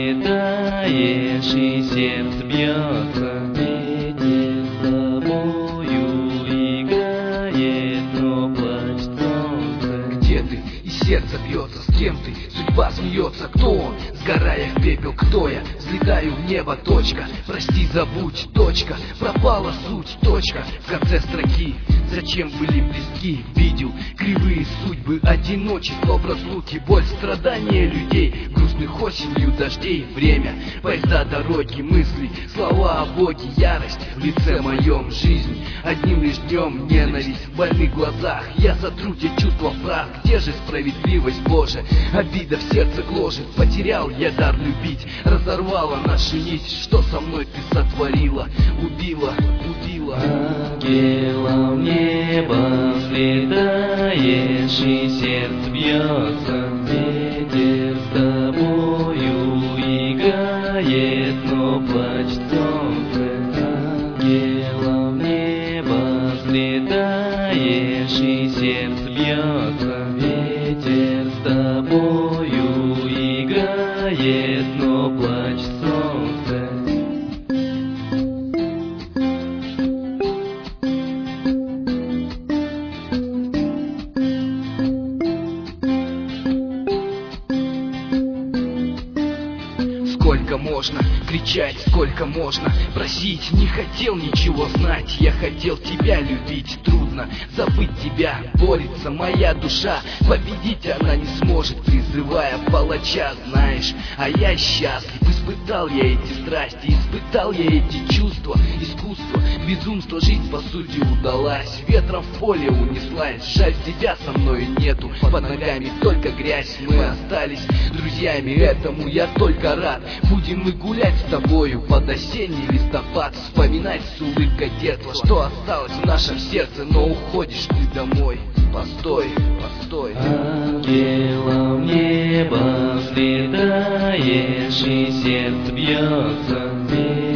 взлетаешь, и сердце бьется. Ветер с тобою играет, но плачет солнце. Где ты? И сердце бьется, с кем ты? Судьба смеется, кто он? Сгорая в пепел, кто я? Взлетаю в небо, точка. Прости, забудь, точка. Пропала суть, точка. В конце строки. Зачем были близки? Видел кривые судьбы, одиночество в разлуке, боль, страдания людей, грустных осенью дождей. Время, поезда, дороги, мысли, слова о Боге, ярость в лице моем, жизнь одним лишь днем, ненависть в больных глазах. Я сотру те чувства в прах. Где же справедливость, Боже? Обида в сердце гложет. Потерял я дар любить, разорвала нашу нить. Что со мной ты сотворила? Убила, убила. Ангелом небо взлетаешь, и сердце бьется. Ветер с тобою играет, но плачет солнце. Ангелом небо взлетаешь, и сердце бьется. Ветер с тобою играет, но плачет солнце. Сколько можно кричать, сколько можно просить? Не хотел ничего знать, я хотел тебя любить. Трудно забыть тебя, борется моя душа. Победить она не сможет, призывая палача. Знаешь, а я счастлив. Испытал я эти страсти, испытал я эти чувства. Искусство, безумство, жизнь по сути удалась. Ветром в поле унеслась, жаль, тебя со мною нету. Под ногами только грязь, мы остались друзьями, этому я только рад. Будем мы гулять с тобою под осенний листопад, вспоминать с улыбкой детства, что осталось в нашем сердце, но уходишь ты домой. Постой, постой. Ангелом небо взлетаешь, и сердце бьется.